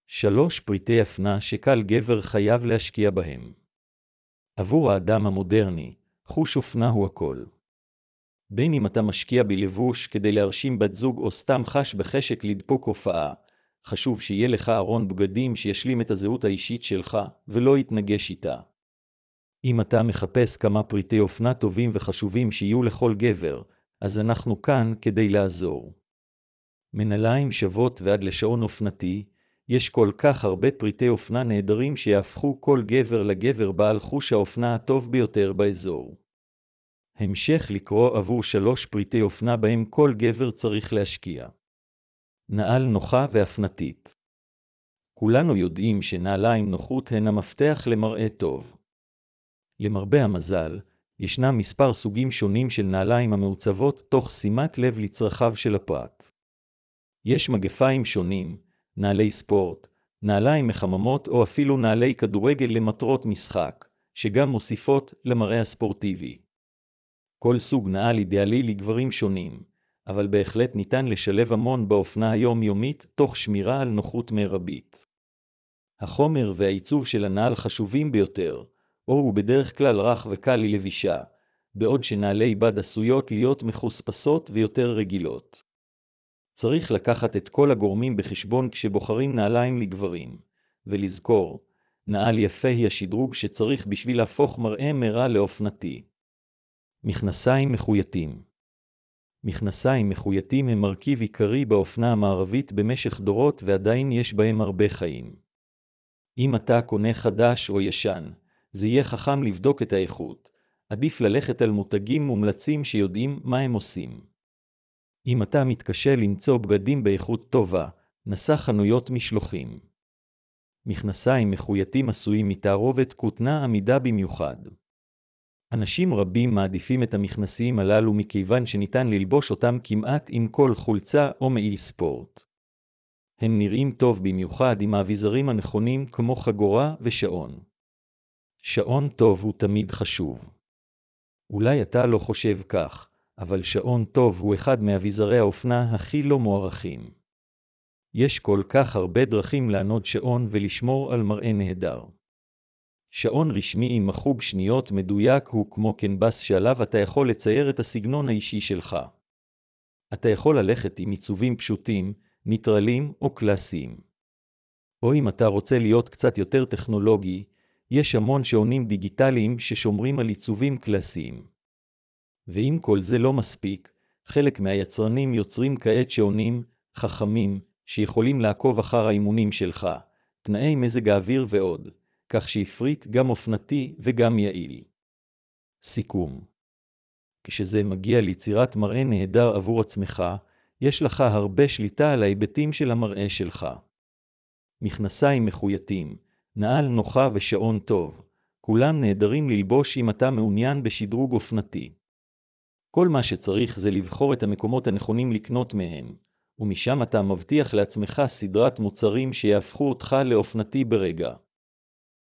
3 פריטי אופנה שקל גבר חייב להשקיע בהם. עבור האדם המודרני, חוש אופנה הוא הכל. בין אם אתה משקיע בלבוש כדי להרשים בת זוג או סתם חש בחשק לדפוק הופעה, חשוב שיהיה לך ארון בגדים שישלים את הזהות האישית שלך ולא יתנגש איתה. אם אתה מחפש כמה פריטי אופנה טובים וחשובים שיהיו לכל גבר, אז אנחנו כאן כדי לעזור. מנעליים שוות ועד לשעון אופנתי, יש כל כך הרבה פריטי אופנה נהדרים שיהפכו כל גבר לגבר בעל חוש האופנה הטוב ביותר באזור. המשך לקרוא עבור 3 פריטי אופנה בהם כל גבר צריך להשקיע. נעל נוחה ואפנתית. כולנו יודעים שנעליים נוחות הן המפתח למראה טוב. למרבה המזל, ישנם מספר סוגים שונים של נעליים המעוצבות תוך שימת לב לצרכיו של הפרט. יש מגפיים שונים, נעלי ספורט, נעליים מחממות או אפילו נעלי כדורגל למטרות משחק, שגם מוסיפות למראה הספורטיבי. כל סוג נעל אידיאלי לגברים שונים, אבל בהחלט ניתן לשלב המון באופנה היומיומית תוך שמירה על נוחות מרבית. החומר והעיצוב של הנעל חשובים ביותר, אור הוא בדרך כלל רך וקל ללבישה, בעוד שנעלי בד עשויות להיות מחוספסות ויותר רגילות. צריך לקחת את כל הגורמים בחשבון כשבוחרים נעליים לגברים, ולזכור, נעל יפה היא השדרוג שצריך בשביל להפוך מראה מרע לאופנתי. מכנסיים מחויטים. מכנסיים מחויטים הם מרכיב עיקרי באופנה המערבית במשך דורות ועדיין יש בהם הרבה חיים. אם אתה קונה חדש או ישן, זה יהיה חכם לבדוק את האיכות. עדיף ללכת על מותגים מומלצים שיודעים מה הם עושים. אם אתה מתקשה למצוא בגדים באיכות טובה, נסה חנויות משלוחים. מכנסיים מחויטים עשויים מתערובת כותנה עמידה במיוחד. אנשים רבים מעדיפים את המכנסיים הללו מכיוון שניתן ללבוש אותם כמעט עם כל חולצה או מעיל ספורט. הם נראים טוב במיוחד עם האביזרים הנכונים כמו חגורה ושעון. שעון טוב הוא תמיד חשוב. אולי אתה לא חושב כך, אבל שעון טוב הוא אחד מאביזרי האופנה הכי לא מוערכים. יש כל כך הרבה דרכים לענוד שעון ולשמור על מראה נהדר. שעון רשמי עם מחוג שניות מדויק הוא כמו קנבס שעליו אתה יכול לצייר את הסגנון האישי שלך. אתה יכול ללכת עם עיצובים פשוטים, ניטרלים או קלאסיים. או אם אתה רוצה להיות קצת יותר טכנולוגי, יש המון שעונים דיגיטליים ששומרים על עיצובים קלאסיים. ואם כל זה לא מספיק, חלק מהיצרנים יוצרים כעת שעונים חכמים שיכולים לעקוב אחר האימונים שלך, תנאי מזג האוויר ועוד, כך שיפריט גם אופנתי וגם יעיל. סיכום. כשזה מגיע ליצירת מראה נהדר עבור עצמך, יש לך הרבה שליטה על ההיבטים של המראה שלך. מכנסיים מחויטים, נעל נוחה ושעון טוב, כולם נהדרים ללבוש אם אתה מעוניין בשדרוג אופנתי. כל מה שצריך זה לבחור את המקומות הנכונים לקנות מהם, ומשם אתה מבטיח לעצמך סדרת מוצרים שיהפכו אותך לאופנתי ברגע.